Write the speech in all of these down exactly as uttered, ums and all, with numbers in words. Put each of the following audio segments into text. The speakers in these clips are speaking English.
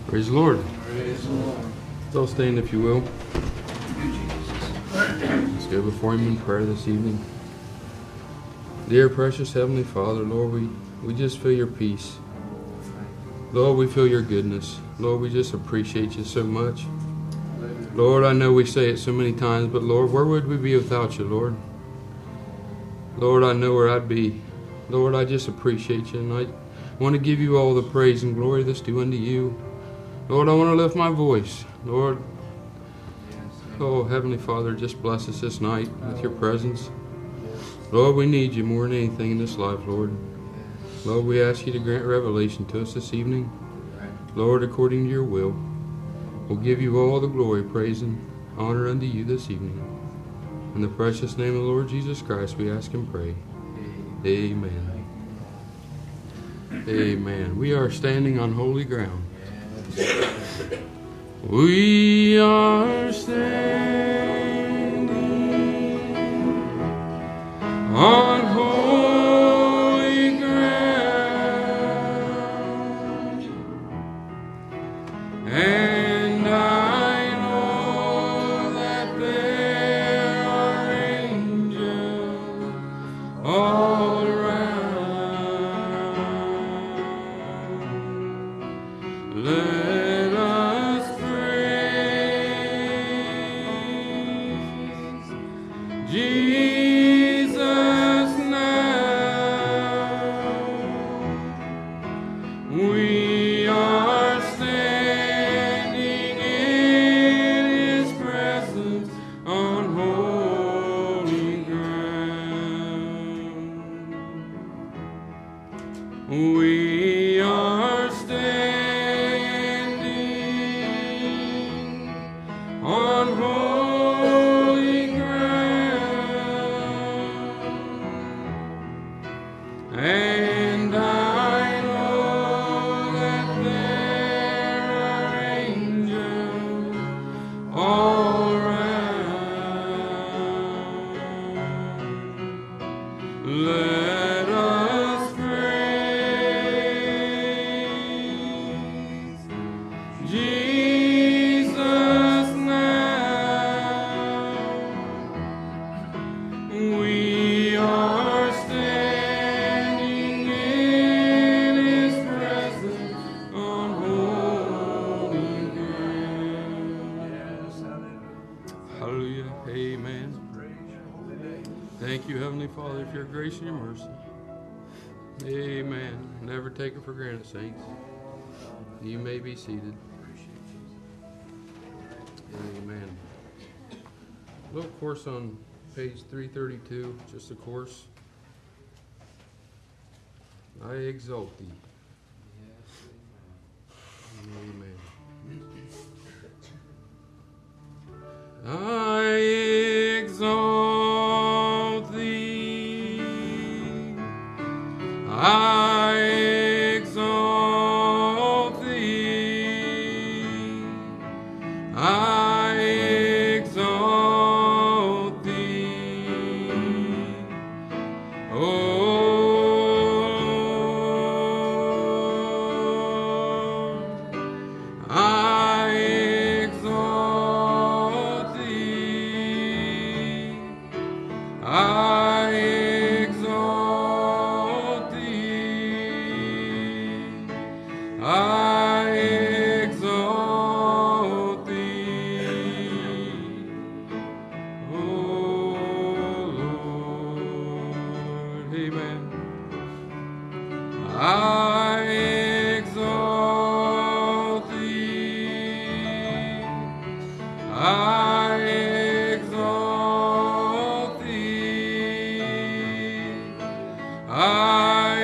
Praise the Lord. Praise the Lord. Still stand if you will. Let's go before Him in prayer this evening. Dear precious Heavenly Father, Lord, we, we just feel your peace. Lord, we feel your goodness. Lord, we just appreciate you so much. Lord, I know we say it so many times, but Lord, where would we be without you, Lord? Lord, I know where I'd be. Lord, I just appreciate you, and I want to give you all the praise and glory that's due unto you. Lord, I want to lift my voice. Lord, oh, Heavenly Father, just bless us this night with your presence. Lord, we need you more than anything in this life, Lord. Lord, we ask you to grant revelation to us this evening. Lord, according to your will, we'll give you all the glory, praise, and honor unto you this evening. In the precious name of the Lord Jesus Christ, we ask and pray. Amen. Amen. We are standing on holy ground. We are standing on holy ground, and I know that there are angels all around. Let us praise Jesus now. We are standing in His presence on holy ground. We are standing on holy ground, and I know that there are angels all around. Let us praise Jesus now. We are standing in His presence on holy ground. Hallelujah. Amen. Thank you, Heavenly Father, for your grace and your mercy. Amen. Never take it for granted, saints. You may be seated. Amen. A little course on page three thirty-two, just a course. I exalt thee. Amen. I exalt thee. I exalt thee. I exalt thee. Oh Lord, I exalt thee. I exalt thee. I exalt thee. Oh Lord. Amen. I exalt thee. I exalt thee. I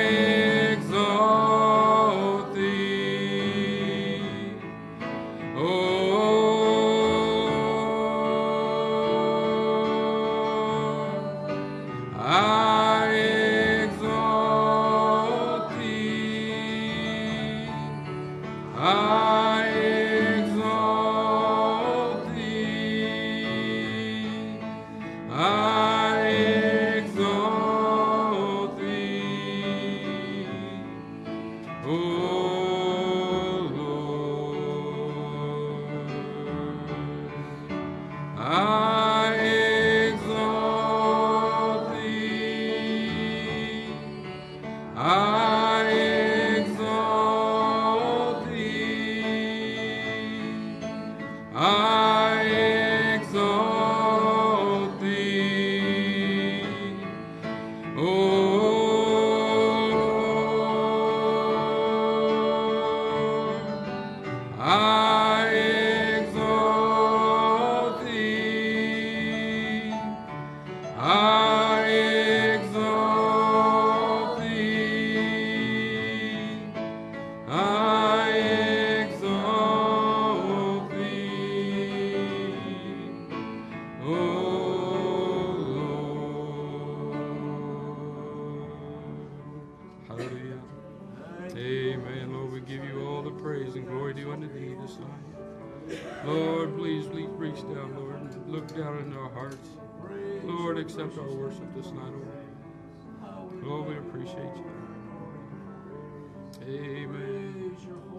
exalt thee. Oh Lord, I exalt thee. I exalt thee. I exalt thee. Oh Lord. and glory due unto thee this night. Lord, please, please reach down, Lord, and look down into our hearts. Lord, accept our worship this night, Lord. Lord, we appreciate you. Amen.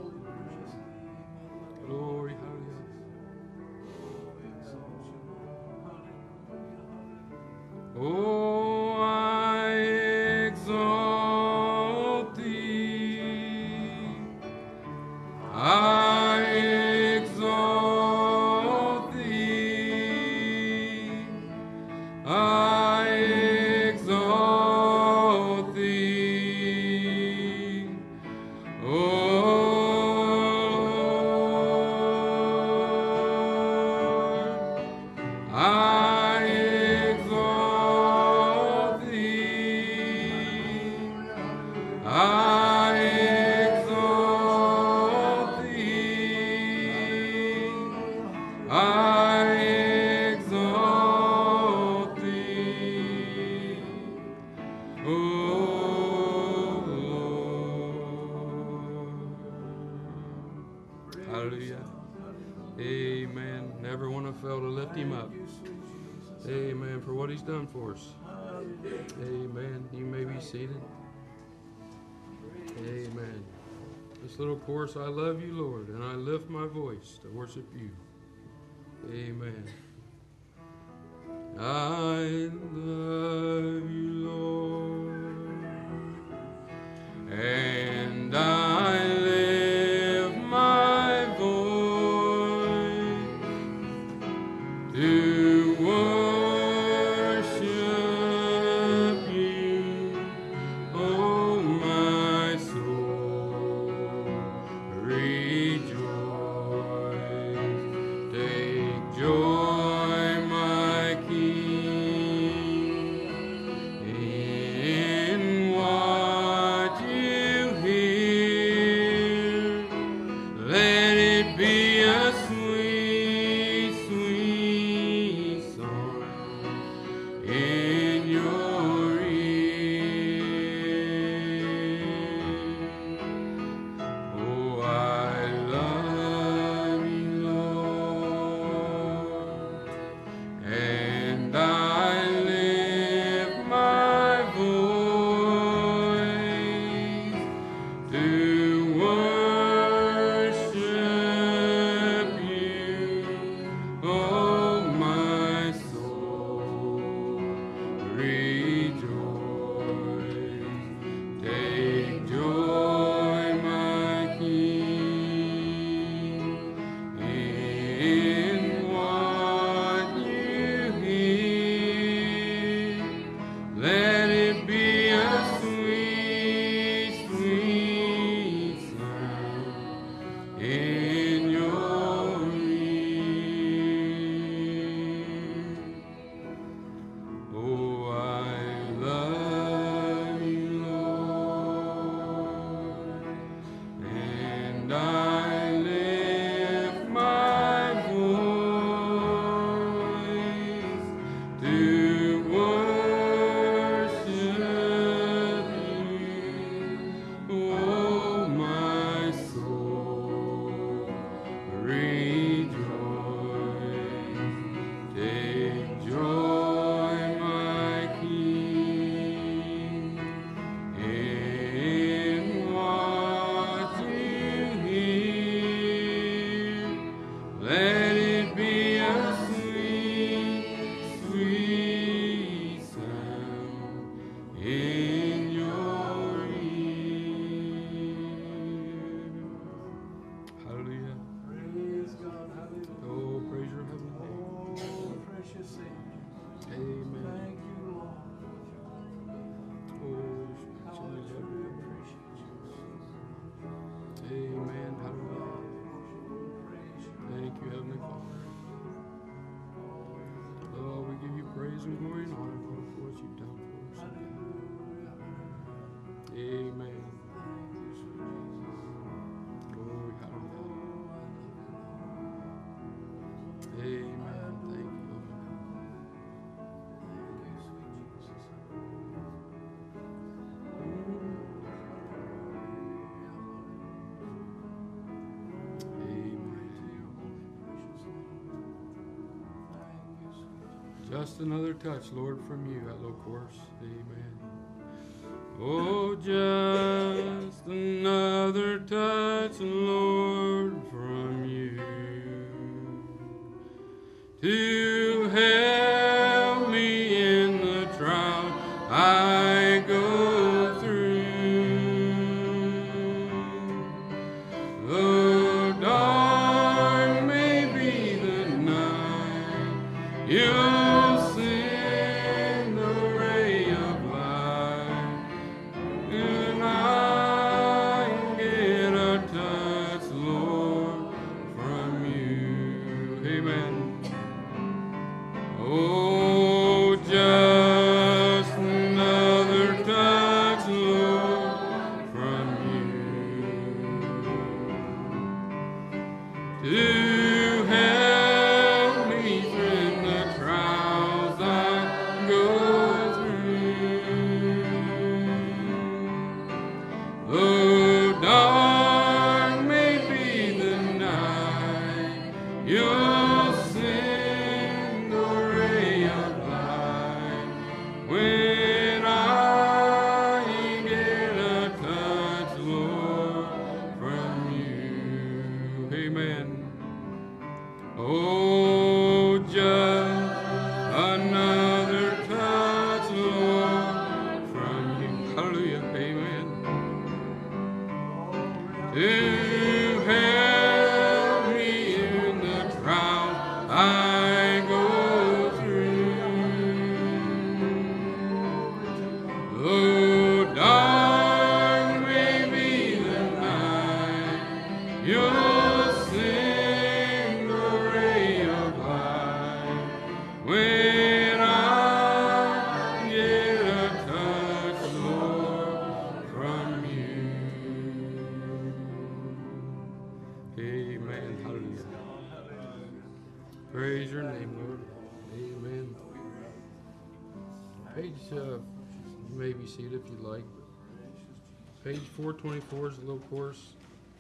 Glory, hallelujah. Oh, I exalt thee. I exalt thee. I exalt thee. Oh, I exalt thee. I exalt thee. I exalt thee. Oh Lord. Hallelujah. Amen. Never want to fail to lift him up. Amen. For what he's done for us. Amen. You may be seated. Amen. This little chorus, I love you, Lord, and I lift my voice to worship you. Amen. I love you, Lord, and I lift my voice to worship you, oh my soul, rejoice, take joy, my King, in what you hear. Just another touch, Lord, from you, that little chorus. Amen. Oh, just another touch, Lord, from you to help me in the trial I go through. Though dark may be the night, you'll send the ray of light, and I get a touch, Lord, from you. Amen. Oh, just another touch, Lord, from you to help me through the trials I go through. Though dark may be the night, you'll send the ray of light when I get a touch, Lord, from you. Amen. Oh, just another touch, Lord, from you. Hallelujah. Amen. To help me in the trial I go through. Though dark may be the night, you'll send the ray of light when I get a touch, Lord, from you. Amen. Hallelujah. Praise your name, Lord. Amen. Page, uh, you may be seated if you like. Page four twenty-four is the little chorus.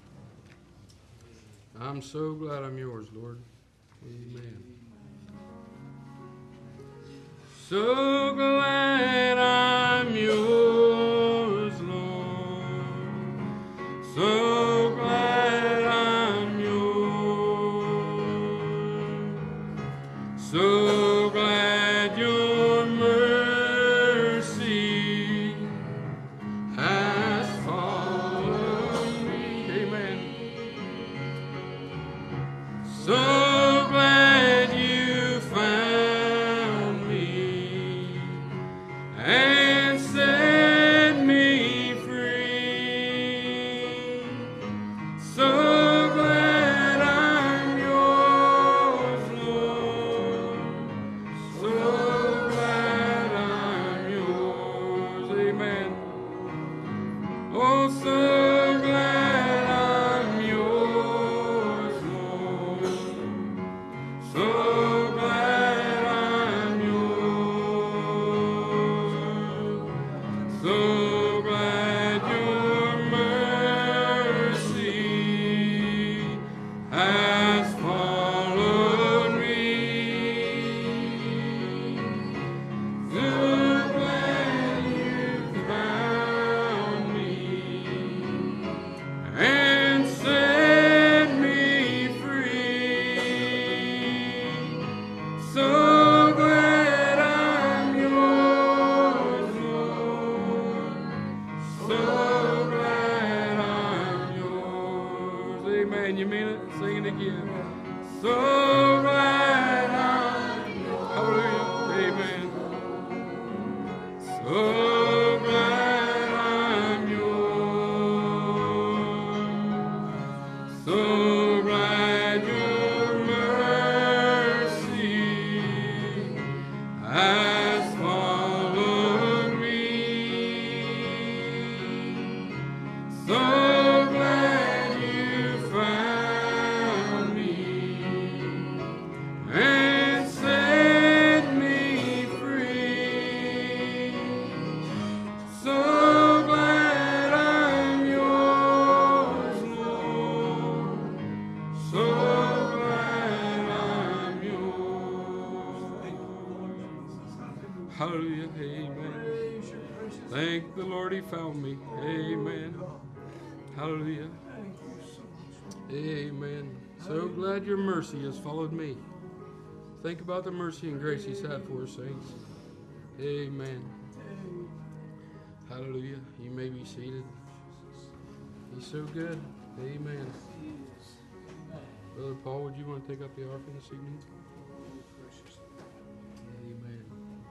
I'm so glad I'm yours, Lord. Amen. So glad I'm yours, Lord. So glad I'm yours. So glad your mercy has followed me. Amen. So glad you found me and set me free. So glad I'm yours, Lord. So glad I'm yours. Amen. Oh, so glad I'm yours, Lord. So glad I'm yours. So glad your mercy has followed me. So glad you found me and set me free. So glad I'm yours, Lord. So glad I'm yours. Amen. You mean it? Sing it again. So glad I'm yours. Hallelujah. Amen. So glad I'm yours. So glad your mercy has followed me. So glad you found me and Hallelujah. Amen. Thank the Lord he found me. Amen. Hallelujah. Amen. So glad your mercy has followed me. Think about the mercy and grace he's had for us, saints. Amen. Hallelujah. You may be seated. He's so good. Amen. Brother Paul, would you want to take up the offering this evening? Amen.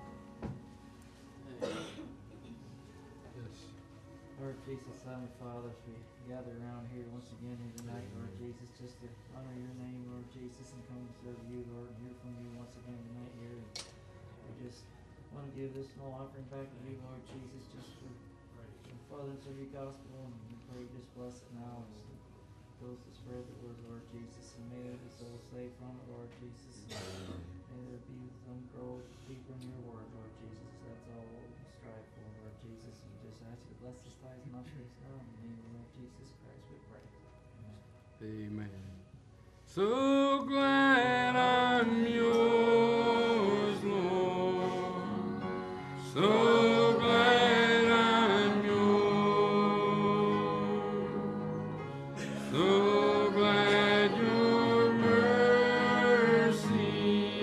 Yes. Lord Jesus, Heavenly Father, as we gather around here once again here tonight, Lord Jesus, just to honor your name, Lord Jesus, and come to serve you, Lord, and hear from you once again tonight here. And we just want to give this small offering back to you, Lord Jesus, just for the furtherance of your gospel, and we pray you just bless it now as it goes to spread the word, Lord Jesus, and may the soul saved from it, Lord Jesus, and may there be some grow deeper in your word, Lord Jesus. That's all we strive for, Lord Jesus, and we just ask you to bless this tithes and offerings now in the name of the Lord Jesus Christ, we pray. Amen. Amen. So glad I'm yours, Lord. So glad I'm yours. So glad your mercy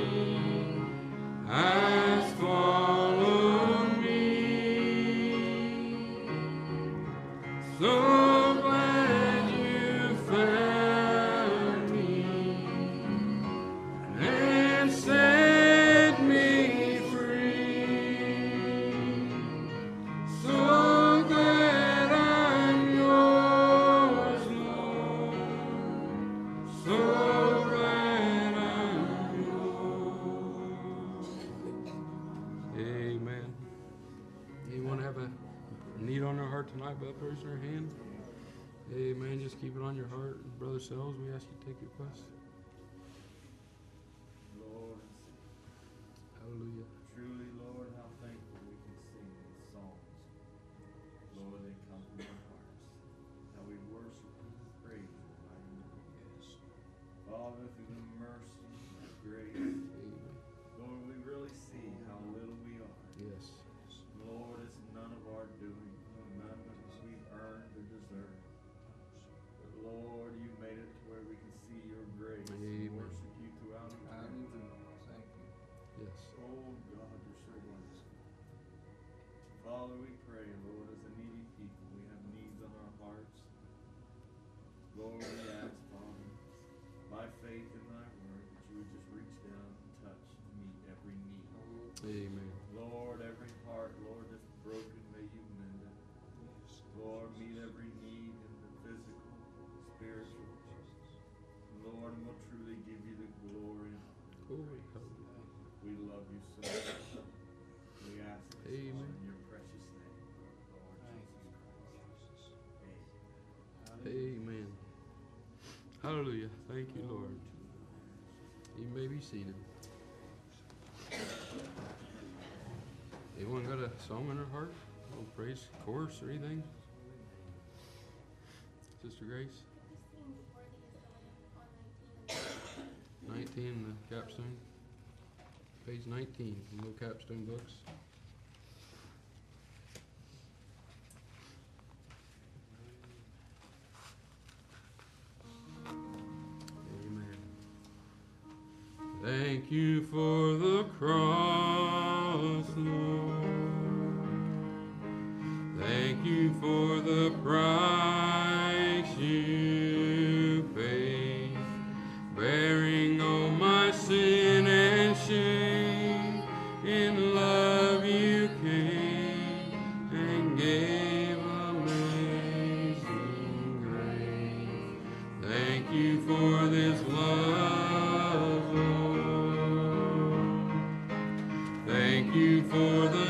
has followed me. So glad you found me and set me free. So glad I'm yours, Lord. So glad I'm yours. Amen. Anyone have a need on their heart tonight by raising their hand? Amen. Just keep it on your heart. Brother Sells, we ask you to take your request. Lord, Hallelujah. truly, Lord, how thankful we can sing these songs. Lord, they come from our hearts. How we worship and praise you, mighty name. Yes. Father, through the mercy and grace, Amen. Lord, we really see how little we are. Yes. Lord, it's none of our doing, none of us we've earned or deserved. But Lord, you made it to where we can see your grace Amen. and worship you throughout eternity. Thank you. Yes. Oh God, you're so wonderful. Father, we pray, Lord, as a needy people, we have needs on our hearts. Lord, we ask, Father, by faith in thy word, that you would just reach down and touch and meet every need. Amen. Lord, every heart, Lord, that's broken, may you mend it. Lord, meet every need in the physical, spiritual. Lord, and we'll truly give you the glory and honor. Glory. Hallelujah. We love you so much. We ask this Amen. Lord, in your precious name, Lord Jesus Christ. Amen. Amen. Hallelujah. Thank you, Lord. You may be seated. Anyone got a song in their heart? A little praise chorus or anything? Sister Grace? nineteen, the capstone. Page nineteen, in the capstone books. Amen. Thank you for the cross, Lord. Thank you for the price you paid, bearing all my sin and shame. In love you came and gave amazing grace. Thank you for this love, Lord. Thank you for the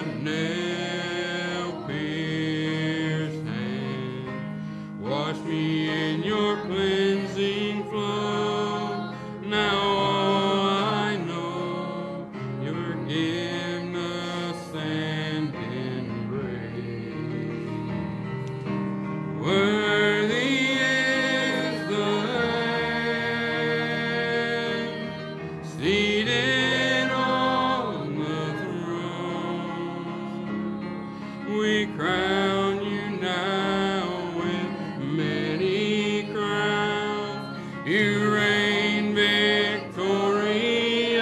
nail-pierced hand. Wash me in your cleansing flow. Now all I know, your forgiveness and embrace. Worthy is the Lamb. You reign victorious.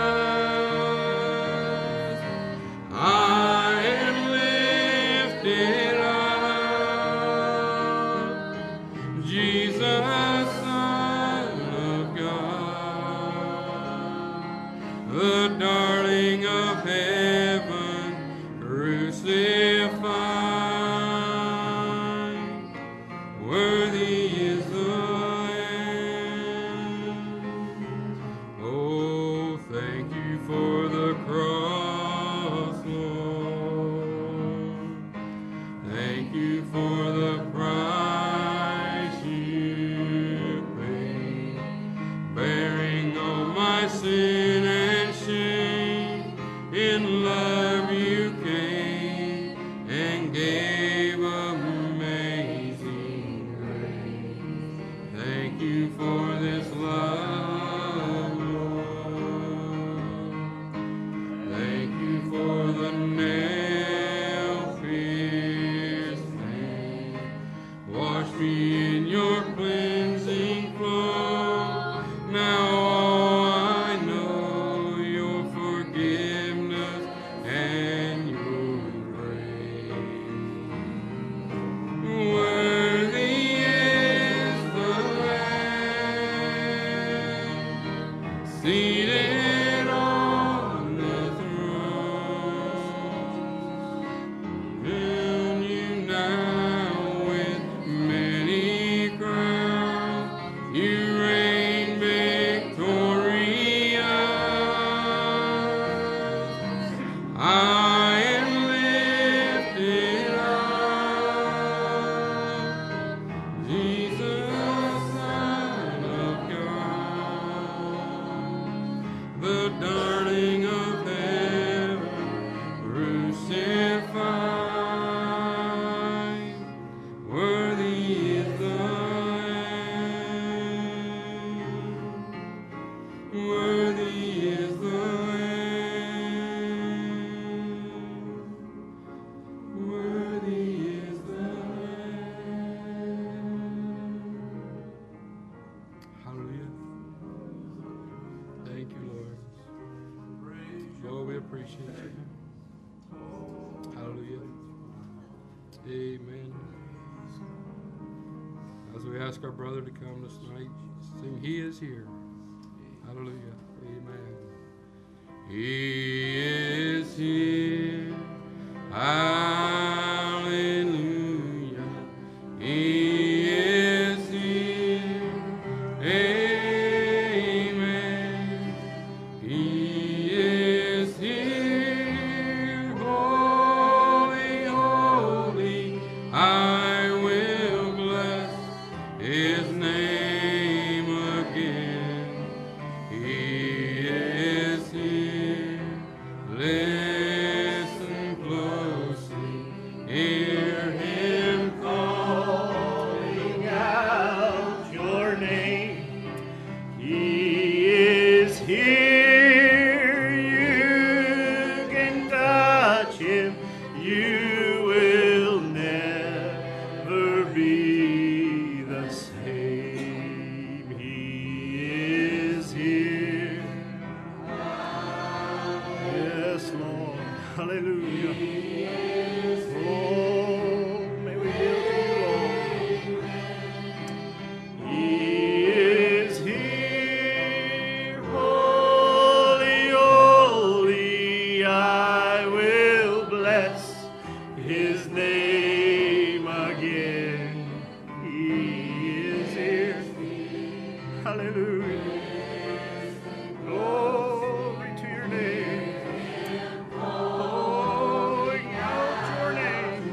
I am lifted up, Jesus, Son of God, the darling of heaven, crucified. Worthy is the Lamb. Oh, thank you for the cross, Lord. Thank you for the price you paid, bearing all my sin and shame. In love you came and gave amazing grace. Thank you for this love, Lord. Thank you for the nail-pierced hands. Wash me in your cleansing flow. Now all I know, your forgiveness and your grace. Worthy is the Lamb, seated on the throne. Fill you now with many crowns. You reign victorious. I am lifted up, Jesus, Son of God, the darling of heaven, crucified. Worthy is the Lamb. Worthy is the Lamb. Worthy is the Lamb. Hallelujah. Thank you, Lord. Lord, we appreciate you. Hallelujah. Amen. As we ask our brother to come this night, sing He is here. Hallelujah. Amen. He is here. Hallelujah. He is here. Amen. He is here. Holy, holy, I will bless His name again. He is here. Listen closely. Hear Him calling out your name. He is here. You can touch Him. You will never be the same. He is here. Yes, Lord. Hallelujah. Oh, may we yield to you, Lord. He is here. Holy, holy, I will bless His name again. He is here. Hallelujah. Glory to your name. Oh, exalt your name.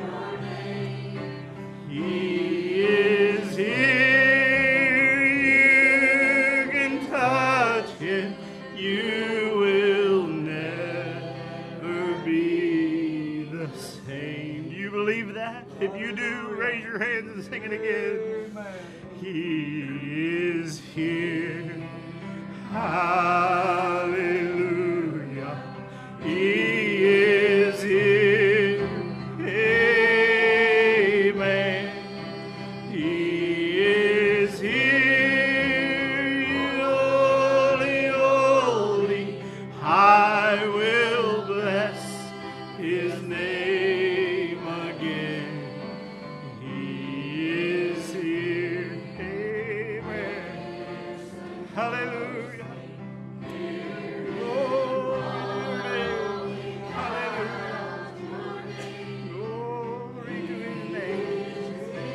He is here. You can touch Him. You will never be the same. Do you believe that? If you do, raise your hands and sing it again. He is here. Hallelujah. He is here. Amen. He is here. Hallelujah. Glory to your name. Hallelujah. Glory to his name.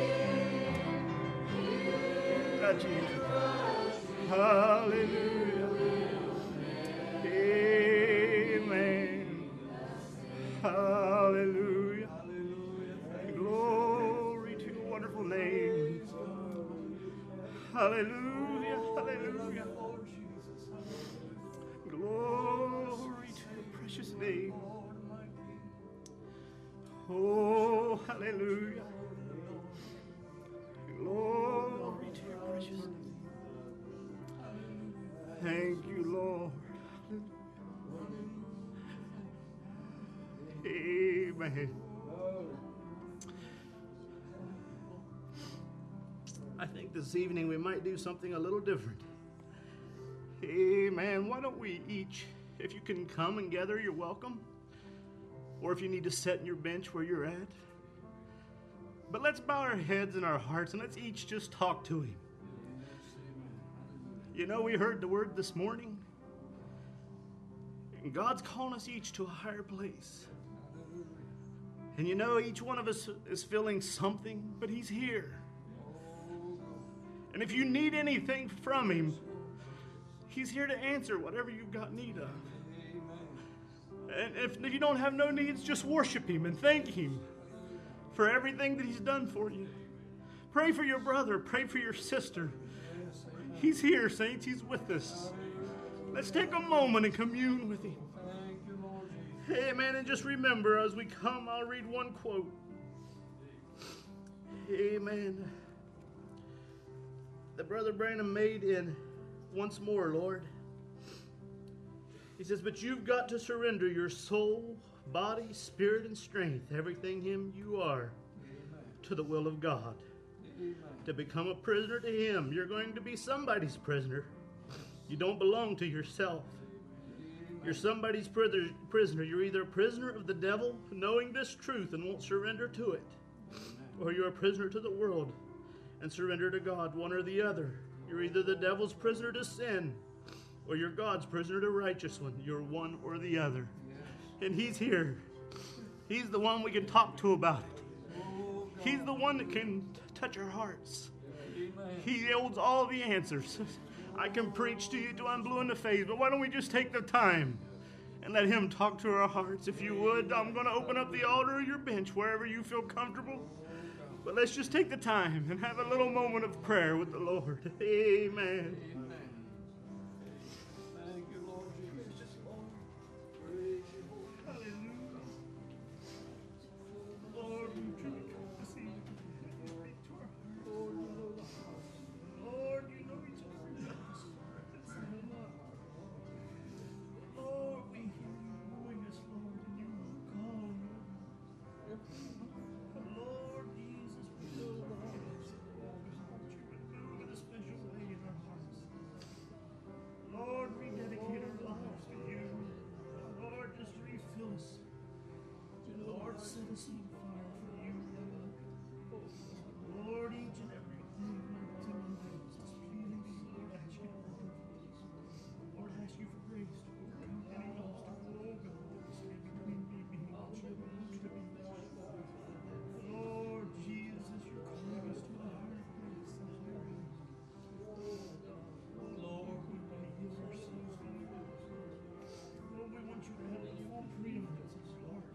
Ah, Jesus. Hallelujah. Amen. Hallelujah. Glory to your wonderful name. Hallelujah. Hallelujah. Glory to your precious name. Oh, hallelujah. Glory to your precious name. Thank you, Lord. Amen. I think this evening we might do something a little different. Amen. Why don't we each, if you can come and gather, you're welcome. Or if you need to sit in your bench where you're at. But let's bow our heads and our hearts and let's each just talk to him. You know, we heard the word this morning. And God's calling us each to a higher place. And you know, each one of us is feeling something, but he's here. And if you need anything from him, he's here to answer whatever you've got need of. And if, if you don't have no needs, just worship him and thank him for everything that he's done for you. Pray for your brother. Pray for your sister. He's here, saints. He's with us. Let's take a moment and commune with him. Amen. And just remember, as we come, I'll read one quote. Amen. That Brother Branham made in Once More, Lord. He says, but you've got to surrender your soul, body, spirit, and strength, everything him you are, to the will of God. To become a prisoner to him. You're going to be somebody's prisoner. You don't belong to yourself. You're somebody's prisoner. You're either a prisoner of the devil, knowing this truth and won't surrender to it, or you're a prisoner to the world and surrender to God, one or the other. You're either the devil's prisoner to sin, or you're God's prisoner to righteous one. You're one or the other. And he's here. He's the one we can talk to about it. He's the one that can touch our hearts. He holds all the answers. I can preach to you till I'm blue in the face, but why don't we just take the time and let him talk to our hearts? If you would, I'm going to open up the altar or your bench, wherever you feel comfortable. But let's just take the time and have a little moment of prayer with the Lord. Amen. Thank you, Lord Jesus. Hallelujah. Lord, we truly come to see you. Speak to our hearts. Lord, you know the hearts. Lord, you know each other's hearts. Lord, we hear you knowing us, Lord, and you will call, Lord. Lord Jesus, we know the hearts. Lord, you would move in a special way in our hearts. Lord, we dedicate our lives to you. Lord, just refill us. Lord, set us on fire for you. Lord, each and everything that's in our lives is pleasing to you. Lord, I ask you to forgive us. Lord, I ask you for grace to overcome any obstacle, oh God, that is standing between me being what you want to be. Lord Jesus, you're calling us to a higher place and higher heights. Lord, we want to yield ourselves to you. Lord, we want you to have the full freedom of us, Lord.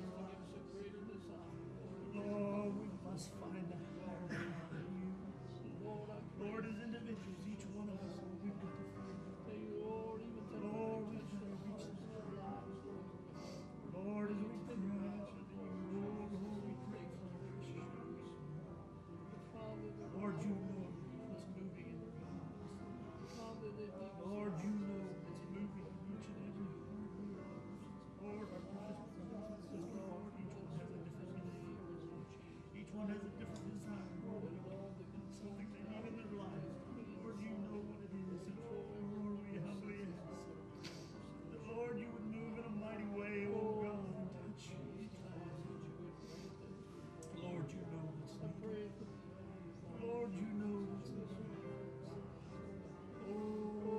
Lord, we must find a higher ground in you. Lord, as individuals, each one of us, Lord, we've got to find it. Lord, we've got to reach this far. Lord, as we cry out to you, Lord, Lord, we pray for our precious ones. Lord, you know what's moving in their lives. Lord, you know what's moving in each and every heart. Lord, our precious brothers and sisters, Lord, each one has a different need. Each one has a different desire, Lord, something they need in their lives. Lord, you know what it is. And Lord, we humbly ask that, Lord, you would move in a mighty way, oh God, and touch each one. Lord, you know what's needed. Lord, you know what's needed. Oh,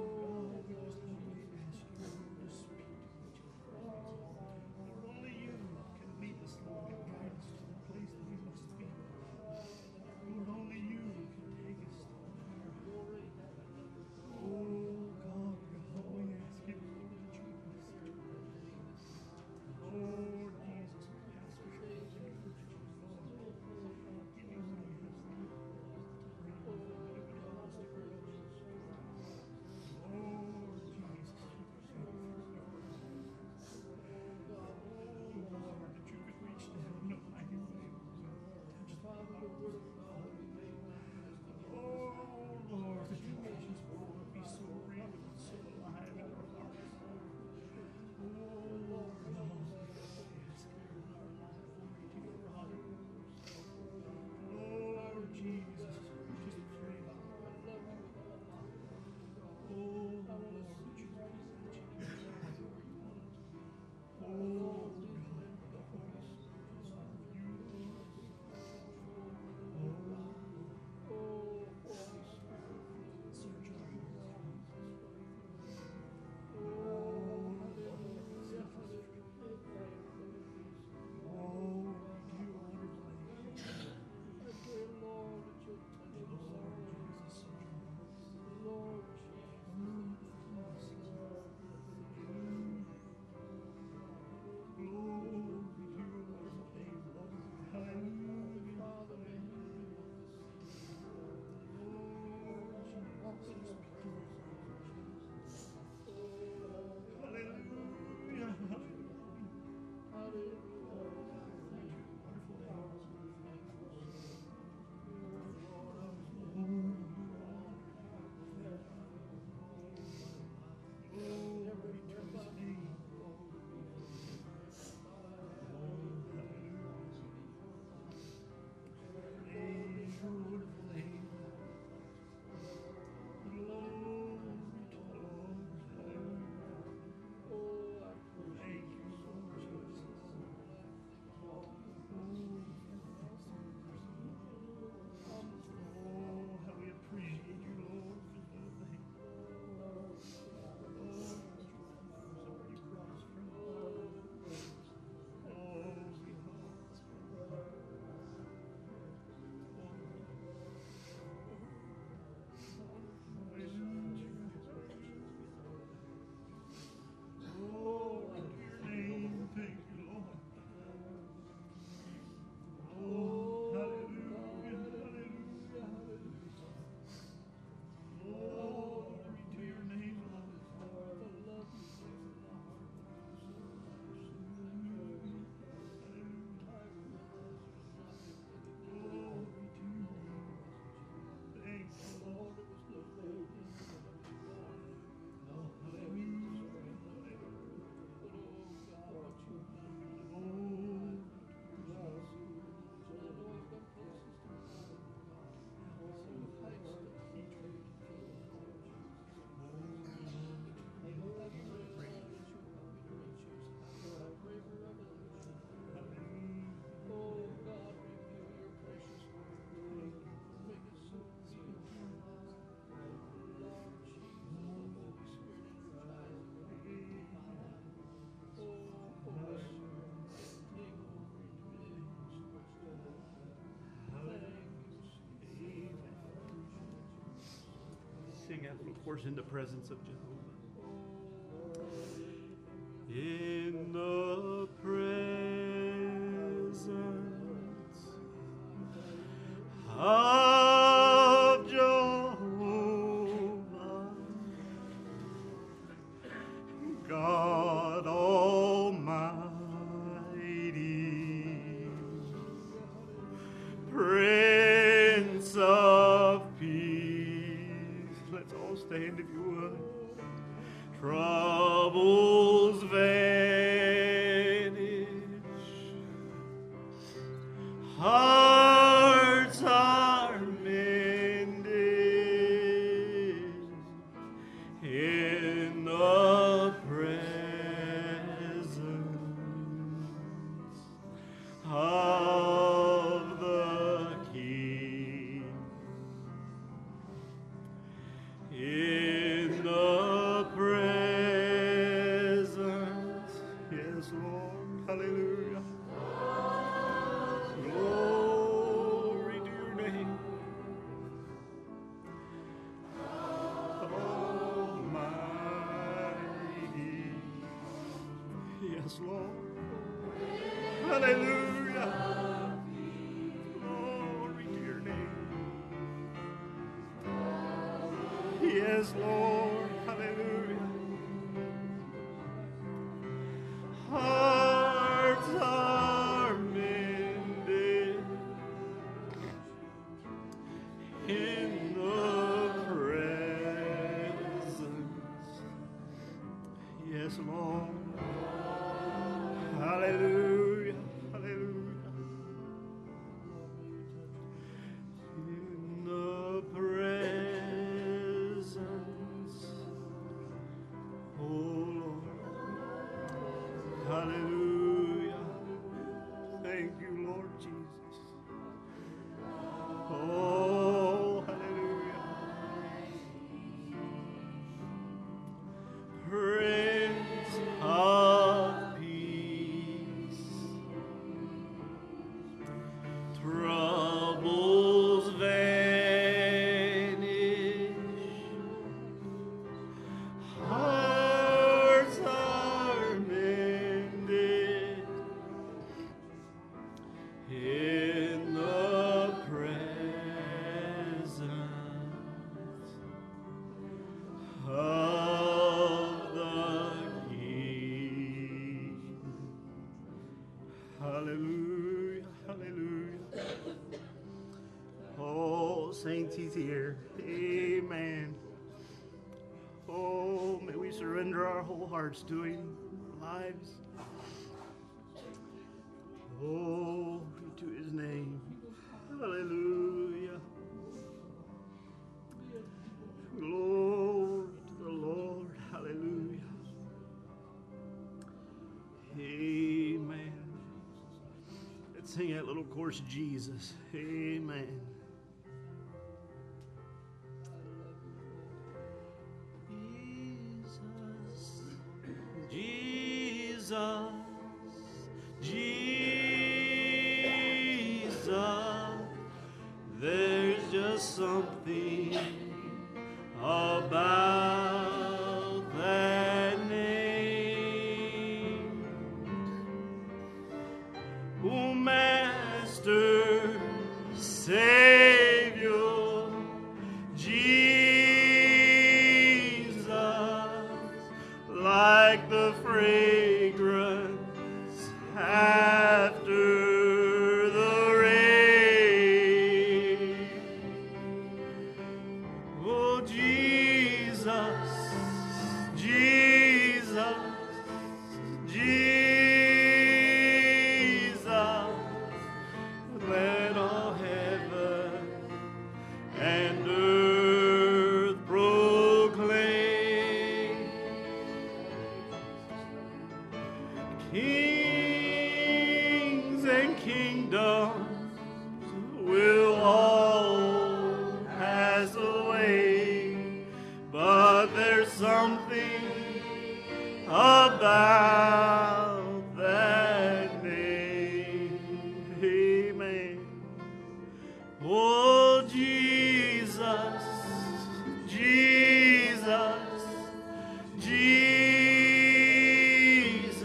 Sing out, of course, in the presence of Jehovah. In the presence of Jehovah, God Almighty, Prince of Peace. Let's all stand if you would. Troubles vanish, hearts are mended in the presence of the King. In the presence, yes, Lord, hallelujah. Glory to your name. Almighty, yes, Lord, hallelujah. Glory to your name. Yes, Lord, hallelujah. Hearts are mended in the presence. Yes, Lord, hallelujah, hallelujah. In the presence, oh Lord, hallelujah. Thank you, Lord Jesus. Oh, hallelujah. Prince of Peace, troubles vanish, hearts are mended saints, he's here. Amen. Oh, may we surrender our whole hearts to him, lives. Glory to his name. Hallelujah. Glory to the Lord. Hallelujah. Amen. Let's sing that little chorus, Jesus. Amen. Jesus, Jesus, there's just something about that name. Oh, Master, Savior, Jesus, like the fragrance after the rain. Oh, Jesus, Jesus, Jesus, let all heaven and earth proclaim. Kings and kingdoms will all pass away, but there's something about that name. Amen. Oh, Jesus, Jesus, Jesus,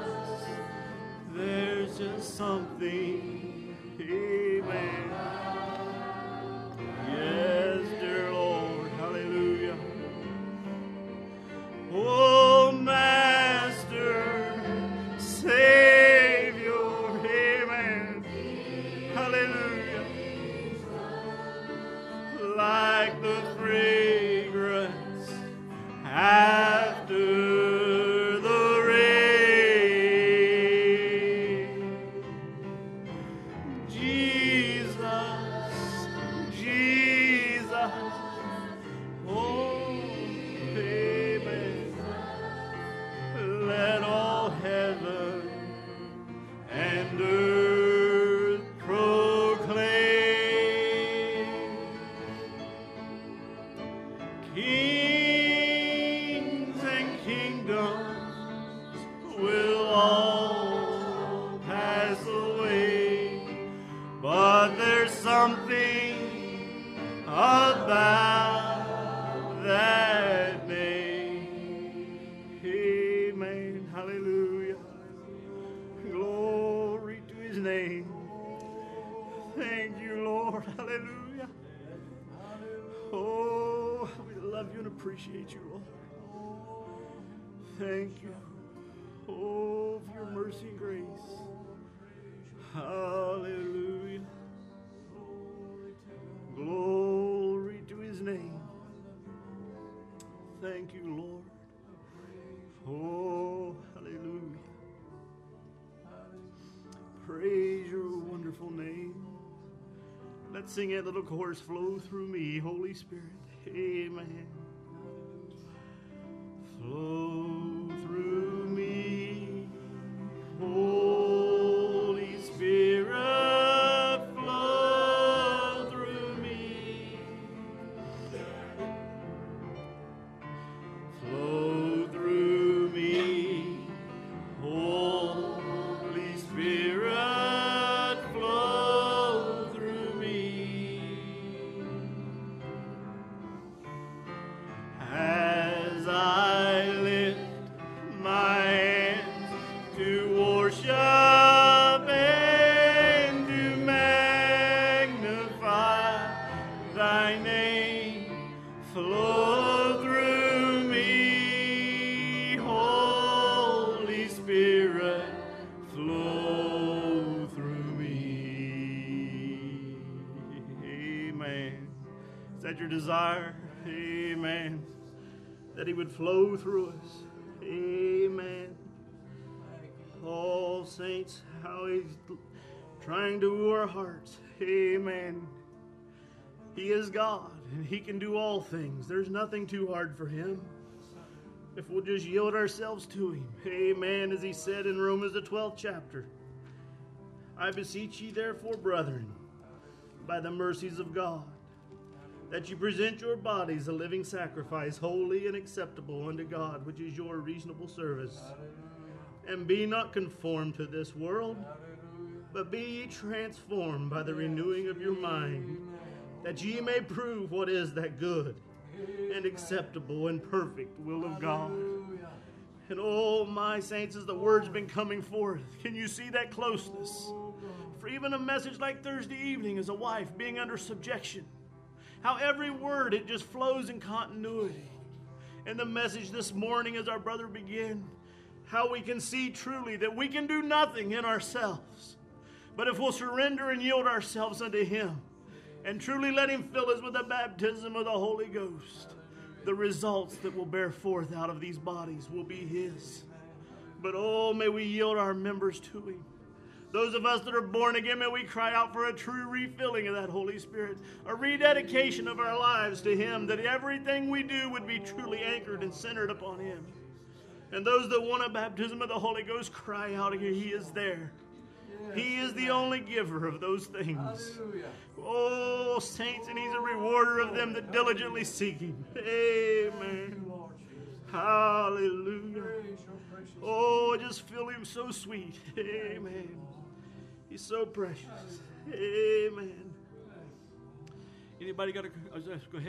there's just something. Amen. Yes, dear Lord. Hallelujah. Oh, Master, Savior. Amen. Hallelujah. Like the fragrance after the rain. Jesus, Jesus, oh, amen. Let all heaven and earth proclaim. Kings and kingdoms will all pass away, but there's something about that name. Amen. Hallelujah. Glory to his name. Thank you, Lord. Hallelujah. Oh, we love you and appreciate you, Lord. Thank you. Oh, for your mercy and grace. Hallelujah. Glory to his name. Thank you, Lord. Oh, hallelujah. Praise your wonderful name. Let's sing that little chorus, flow through me, Holy Spirit. Amen. Flow through me, Holy Spirit, flow through me. Flow through me, Holy Spirit, flow through me. As I lift my hands to worship and to magnify thy name, flow through me, Holy Spirit, flow through me. Amen. that your desire, amen, that he would flow through us. Amen. Oh, saints, how he's trying to woo our hearts. Amen. He is God, and he can do all things. There's nothing too hard for him. If we'll just yield ourselves to him. Amen. As he said in Romans the twelfth chapter, I beseech ye therefore, brethren, by the mercies of God, that you present your bodies a living sacrifice, holy and acceptable unto God, which is your reasonable service. And be not conformed to this world, but be ye transformed by the renewing of your mind, that ye may prove what is that good and acceptable and perfect will of God. And oh, my saints, as the word's been coming forth, can you see that closeness? For even a message like Thursday evening as a wife being under subjection, how every word, it just flows in continuity. And the message this morning as our brother began, how we can see truly that we can do nothing in ourselves. But if we'll surrender and yield ourselves unto him, and truly let him fill us with the baptism of the Holy Ghost, the results that will bear forth out of these bodies will be his. But oh, may we yield our members to him. Those of us that are born again, may we cry out for a true refilling of that Holy Spirit, a rededication of our lives to him, that everything we do would be truly anchored and centered upon him. And those that want a baptism of the Holy Ghost, cry out here, he is there. He is the only giver of those things. Oh, saints, and he's a rewarder of them that diligently seek him. Amen. Hallelujah. Oh, I just feel him so sweet. Amen. He's so precious. Amen. Anybody got a... Go ahead. Just like to say,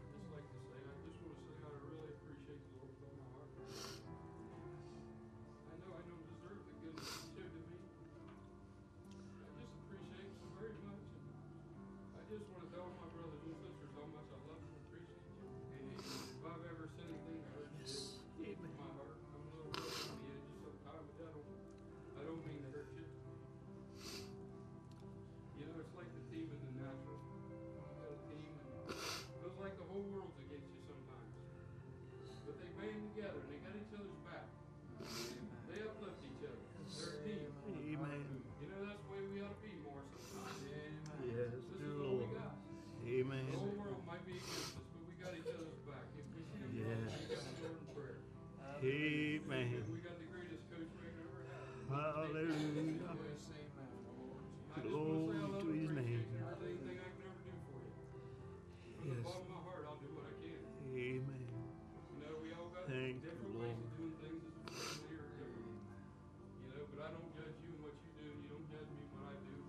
I just want to say how I really appreciate the Lord with all my heart. I know I don't deserve the goodness He showed to me. I just appreciate Him so very much. And I just want to tell my brothers and sisters how much I love and appreciate you. And if I've ever said anything that hurt you, in my heart, I'm a little rough on the edges sometimes, but I don't, I don't mean to hurt you. You know, it's like the team in the natural. Team and it feels like the whole world's against you sometimes. But they band together and they got each other's back. They uplift each other. They're a team. Amen. You know, that's the way we ought to be more sometimes. Yes, This is dear what Lord. we got. Amen. The whole world might be against us, but we got each other's back. If we stand Yes. up, we got the Lord in prayer. Amen. We got the greatest coach we could ever have. Hallelujah. I just want to say I Glory love to and his appreciate name. you. There's anything I can ever do for you. From the Yes. bottom of my heart, I'll do what I can. Amen. You know, we all got Thank different you, ways Lord. of doing things as a family or different. You know, but I don't judge you and what you do, and you don't judge me and what I do.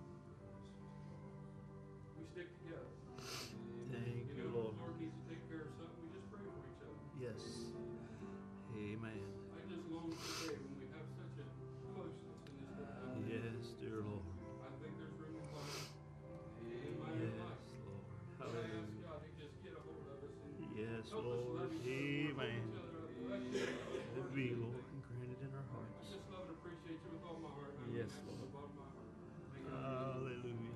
We stick together. Thank You you, know, Lord. if the Lord needs to take care of something, we just pray for each other. Yes. Amen. I just long for the day when we have such a closeness in this little family. Yes, dear Lord. I think there's room to climb in my own Yes, life. Lord. But I ask Hallelujah. God to just get a hold of us and Yes, help us Lord. love each other. Amen. Hold each other up. That's just the Let word it be, of Lord, faith. and granted in our I hearts. just love and appreciate you with all my heart. I Yes, mean that from Lord. the bottom of my heart. Thank you. Hallelujah.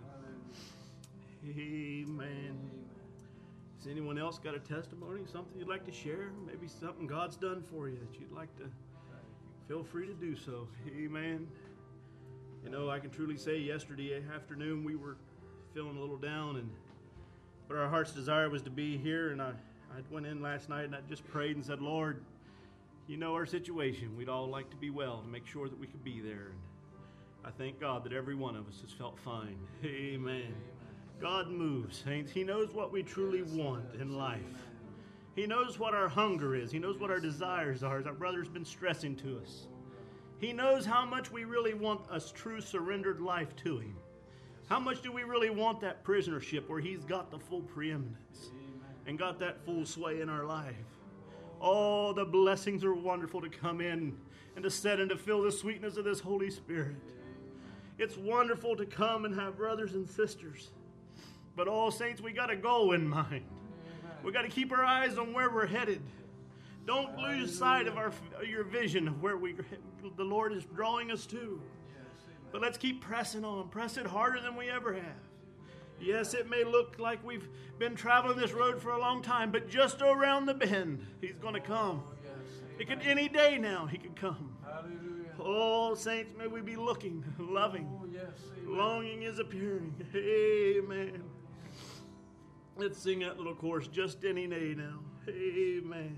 Amen. Has anyone else got a testimony, something you'd like to share? Maybe something God's done for you that you'd like to, feel free to do so. Amen. You know, I can truly say yesterday afternoon we were feeling a little down, and but our heart's desire was to be here, and I, I went in last night and I just prayed and said, Lord, you know our situation. We'd all like to be well to make sure that we could be there. And I thank God that every one of us has felt fine. Amen. God moves, saints. He knows what we truly want in life. He knows what our hunger is. He knows what our desires are, as our brother's been stressing to us. He knows how much we really want a true surrendered life to Him. How much do we really want that prisonership where He's got the full preeminence and got that full sway in our life? Oh, the blessings are wonderful to come in and to set and to feel the sweetness of this Holy Spirit. It's wonderful to come and have brothers and sisters. But all saints, we got a goal in mind. We got to keep our eyes on where we're headed. Don't lose sight of our your vision of where we the Lord is drawing us to. But let's keep pressing on. Press it harder than we ever have. Yes, it may look like we've been traveling this road for a long time, but just around the bend, He's going to come. It could any day now, He could come. Oh, saints, may we be looking, loving, longing His appearing. Amen. Let's sing that little chorus, just any day now. Amen.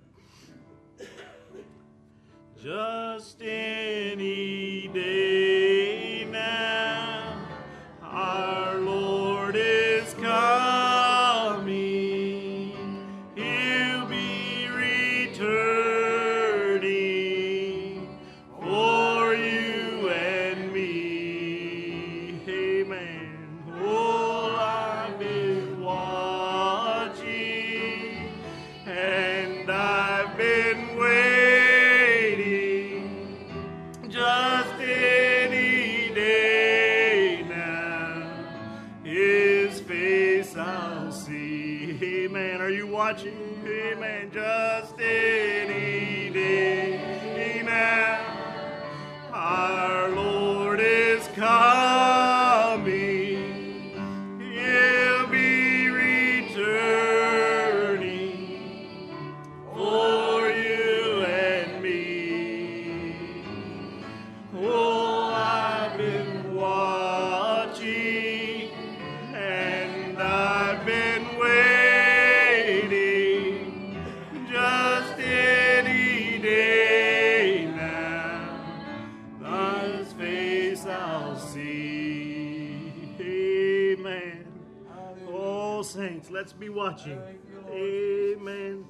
Just any day now, our Lord is coming. He'll be returning for you and me. Amen. Oh, I've been watching and I've been waiting. Just any day now, His face I'll see. Amen. Are you watching? Amen. Just any day now, our Lord is coming. He'll be returning for you and me. Oh, I've been watching and I've been waiting. Just any day now, His face I'll see. Amen. Oh, saints, let's be watching. Amen.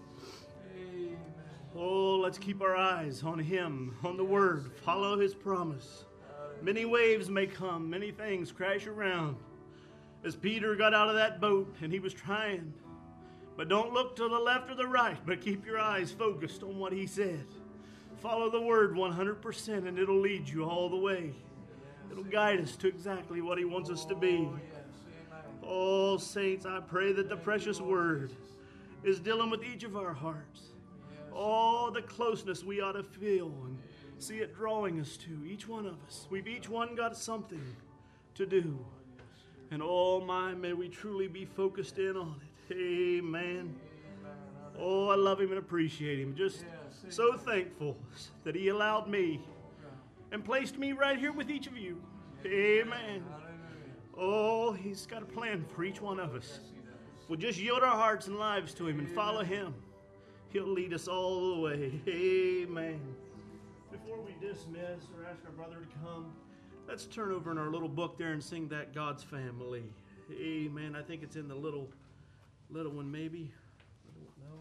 Oh, let's keep our eyes on Him, on the Word. Follow His promise. Many waves may come, many things crash around. As Peter got out of that boat and he was trying. But don't look to the left or the right, but keep your eyes focused on what He said. Follow the Word one hundred percent and it'll lead you all the way. It'll guide us to exactly what He wants us to be. Oh, saints, I pray that the precious Word is dealing with each of our hearts. Oh, the closeness we ought to feel and see it drawing us to, each one of us. We've each one got something to do. And oh my, may we truly be focused in on it. Amen. Oh, I love Him and appreciate Him. Just so thankful that He allowed me and placed me right here with each of you. Amen. Oh, He's got a plan for each one of us. We'll just yield our hearts and lives to Him and follow Him. He'll lead us all the way. Amen. Before we dismiss or ask our brother to come, let's turn over in our little book there and sing that God's Family. Amen. I think it's in the little, little one maybe. I don't know.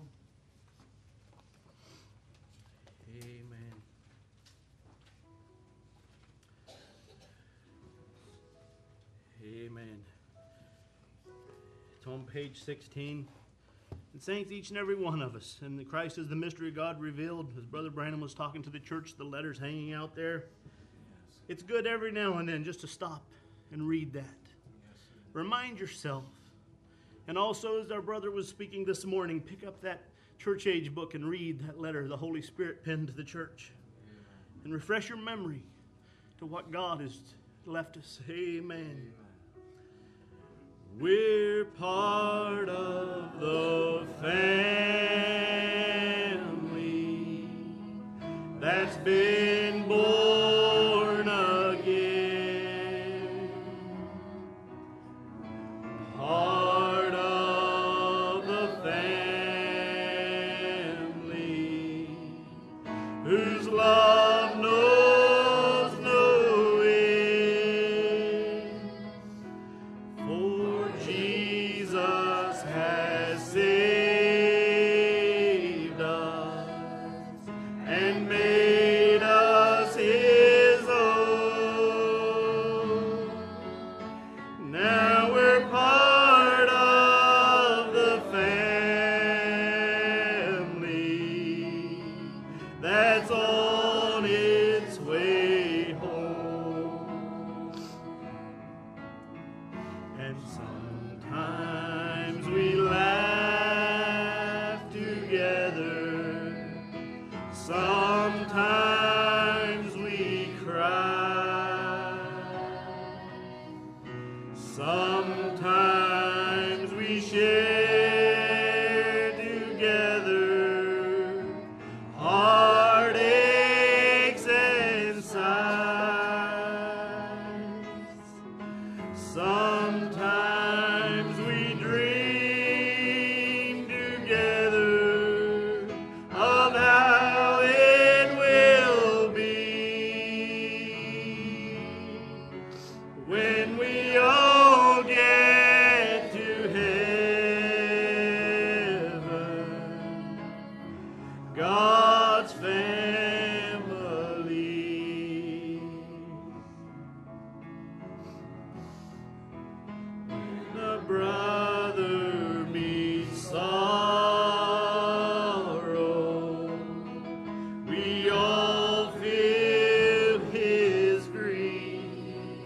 Amen. Amen. It's on page sixteen. And saints, each and every one of us, and Christ is the mystery of God revealed. As Brother Branham was talking to the church, the letters hanging out there. It's good every now and then just to stop and read that. Remind yourself. And also, as our brother was speaking this morning, pick up that church age book and read that letter the Holy Spirit penned to the church. And refresh your memory to what God has left us. Amen. We're part of the family that's been born again. Part of the family whose love knows no end. For Jesus has saved us and made us His own. Now we're part of the family that's on its way home. And sometimes we laugh together, sometimes we cry, sometimes God's family. When a brother meets sorrow, we all feel his grief.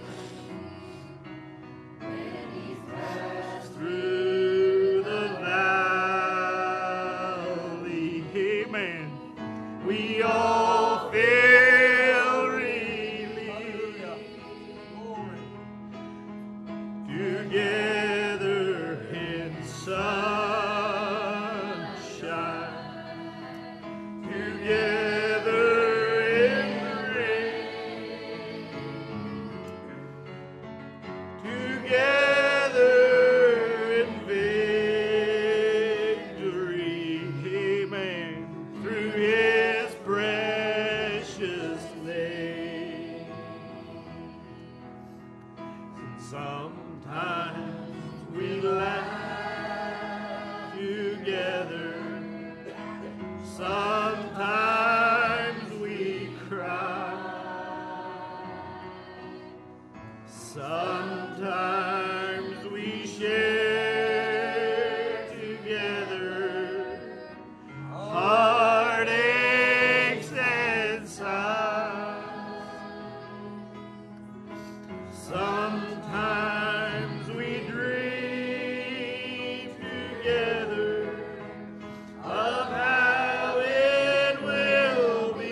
When he's passed through the valley, amen, we all feel relief. Together in sunshine, together in the rain, together in victory, amen, through his precious name. Sometimes we laugh together, sometimes we cry, sometimes we share together heartaches and sighs. Sometimes we dream together of how it will be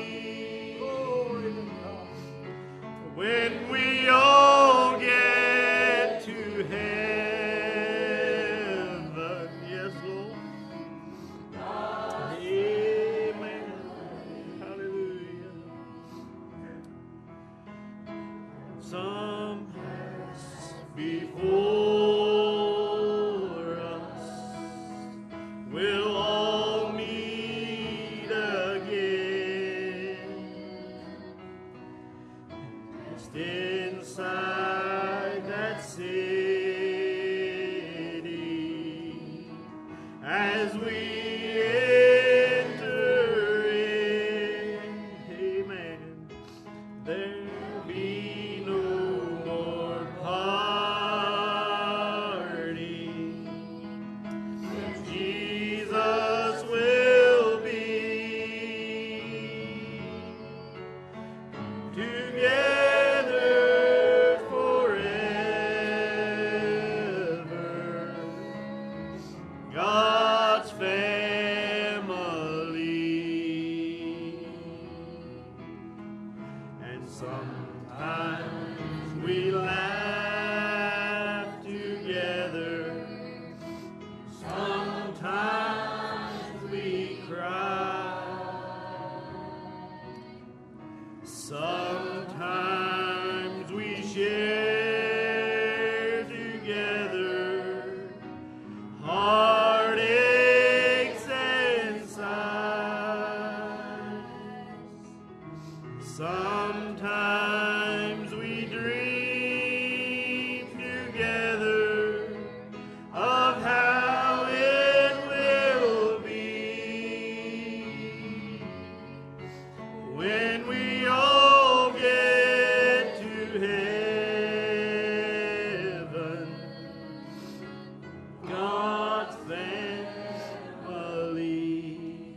when we all get to heaven. Yes, Lord. Amen. Hallelujah. Some pass before us, we'll all meet again. Just inside that city, as we enter in, amen, there'll be no more parting. Jesus will be together forever. God's family. And sometimes we laugh together, sometimes we cry, sometimes we share together heartaches and sighs. Sometimes we dream together of how it will be when we all get to heaven. God's family.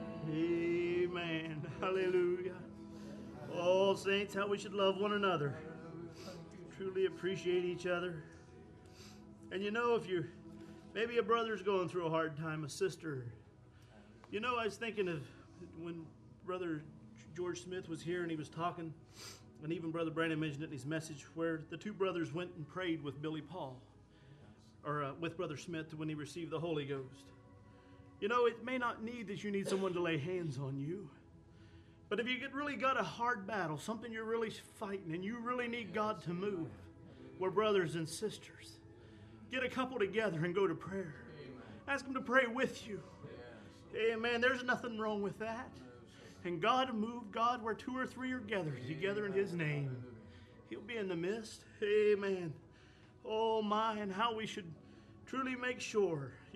Amen. Hallelujah. Oh, saints, how we should love one another. Truly appreciate each other. And you know, if you, maybe a brother's going through a hard time, a sister. You know, I was thinking of when Brother George Smith was here and he was talking, and even Brother Brandon mentioned it in his message, where the two brothers went and prayed with Billy Paul, or uh, with Brother Smith when he received the Holy Ghost. You know, it may not need that you need someone to lay hands on you. But if you get really got a hard battle, something you're really fighting, and you really need God to move, we're brothers and sisters. Get a couple together and go to prayer. Amen. Ask them to pray with you. Yes. Amen. There's nothing wrong with that. And God will move. God, where two or three are gathered together in His name, He'll be in the midst. Amen. Oh my, and how we should truly make sure, you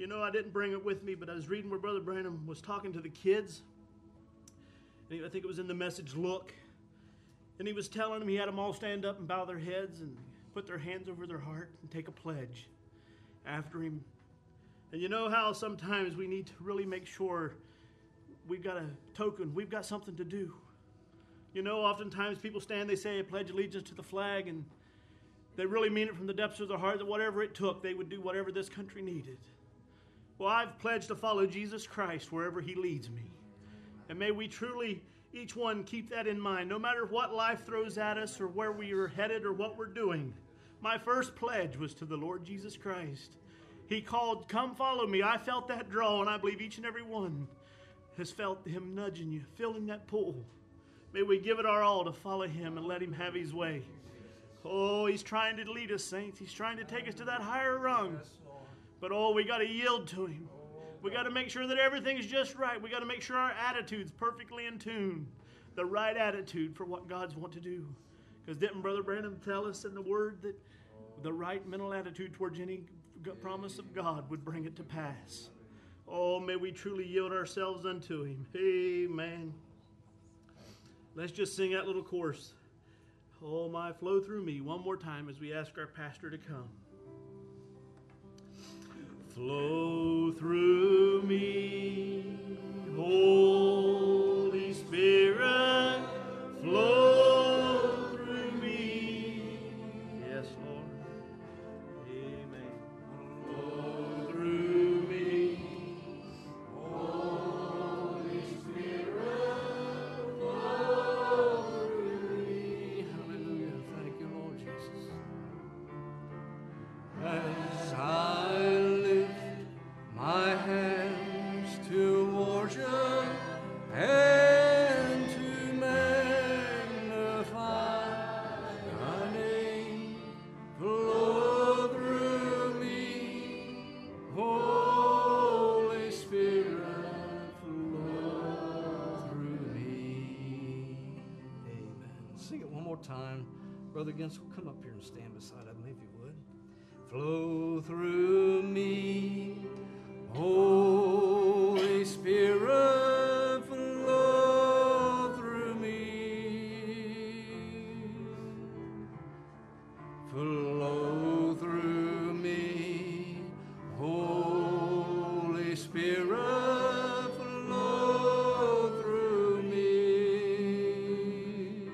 You know, I didn't bring it with me, but I was reading where Brother Branham was talking to the kids. And I think it was in the message, Look. And he was telling them he had them all stand up and bow their heads and put their hands over their heart and take a pledge after him. And you know how sometimes we need to really make sure we've got a token, we've got something to do. You know, oftentimes people stand, they say, I pledge allegiance to the flag, and they really mean it from the depths of their heart that whatever it took, they would do whatever this country needed. Well, I've pledged to follow Jesus Christ wherever he leads me. And may we truly, each one, keep that in mind. No matter what life throws at us or where we are headed or what we're doing, my first pledge was to the Lord Jesus Christ. He called, come follow me. I felt that draw, and I believe each and every one has felt him nudging you, feeling that pull. May we give it our all to follow him and let him have his way. Oh, he's trying to lead us, saints. He's trying to take us to that higher rung. But oh, we got to yield to him. We got to make sure that everything's just right. We got to make sure our attitude's perfectly in tune. The right attitude for what God's want to do. Because didn't Brother Branham tell us in the Word that the right mental attitude towards any promise of God would bring it to pass? Oh, may we truly yield ourselves unto him. Amen. Let's just sing that little chorus. Oh, my, flow through me one more time as we ask our pastor to come. Flow through me, Holy Spirit, flow through me. Yes, Lord. Amen. Flow through me, Holy Spirit, flow through me. Hallelujah. Thank you, Lord Jesus. As I my hands towards you and to magnify thy name, flow through me, Holy Spirit, flow through me. Amen. Sing it one more time. Brother Gensel, come up here and stand beside me if you would. Flow through me, Holy Spirit, flow through me. Flow through me, Holy Spirit, flow through me.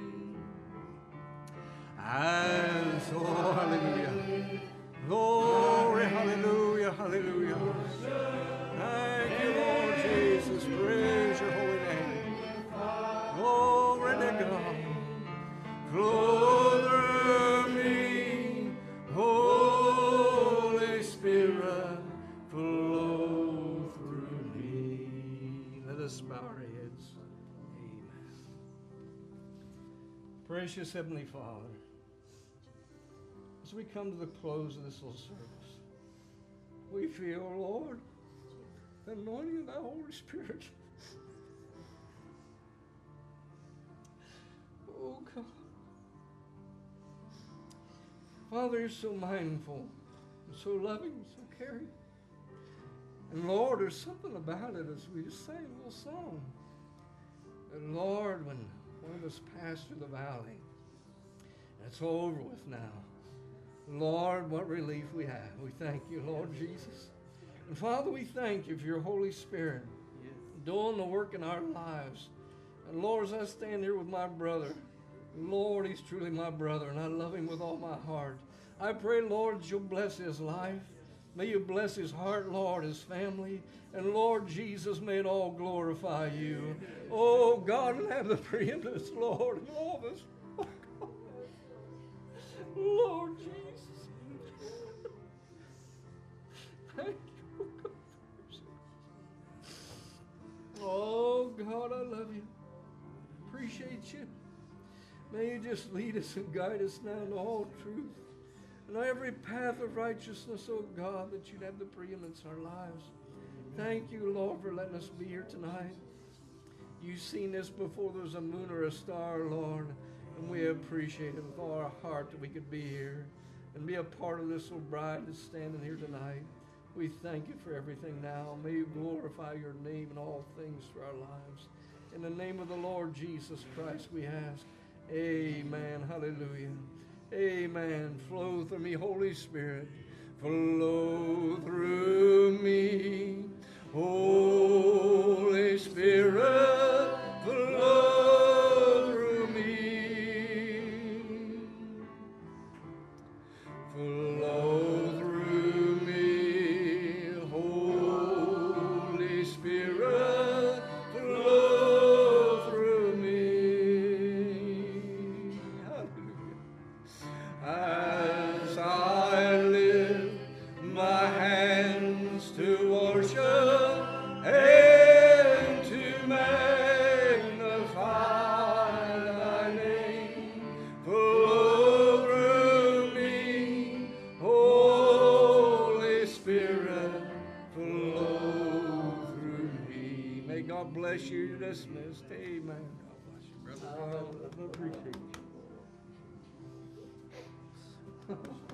As, oh, hallelujah. Glory, hallelujah, hallelujah. Thank you, Lord Jesus. Praise your holy name. Glory to God. Flow through me, Holy Spirit, flow through me. Let us bow our heads. Amen. Precious Heavenly Father, as we come to the close of this little service, we feel, Lord, the anointing of thy Holy Spirit. Oh, God. Father, you're so mindful, and so loving, so caring. And Lord, there's something about it as we just sang a little song. And Lord, when one of us passed through the valley, and it's over with now, Lord, what relief we have. We thank you, Lord Jesus. And Father, we thank you for your Holy Spirit doing the work in our lives. And Lord, as I stand here with my brother, Lord, he's truly my brother, and I love him with all my heart. I pray, Lord, that you'll bless his life. May you bless his heart, Lord, his family. And Lord Jesus, may it all glorify you. Oh, God, and have the preeminence, Lord, in all of us. Oh, God. Lord Jesus. Thank you, God. Oh, God, I love you. Appreciate you. May you just lead us and guide us now into all truth. And every path of righteousness, oh God, that you'd have the preeminence in our lives. Thank you, Lord, for letting us be here tonight. You've seen this before there was a moon or a star, Lord. And we appreciate it with all our heart that we could be here and be a part of this little bride that's standing here tonight. We thank you for everything now. May you glorify your name in all things through our lives. In the name of the Lord Jesus Christ we ask. Amen. Hallelujah. Amen. Flow through me, Holy Spirit. Flow through me, Holy Spirit. Flow through me. Flow through me, Holy Spirit. Flow through me. Hallelujah. As I lift my hands to worship and to magnify thy name, flow through me, Holy Spirit, flow through me. May God bless you. You're dismissed. Amen. God bless you, brother. I appreciate you.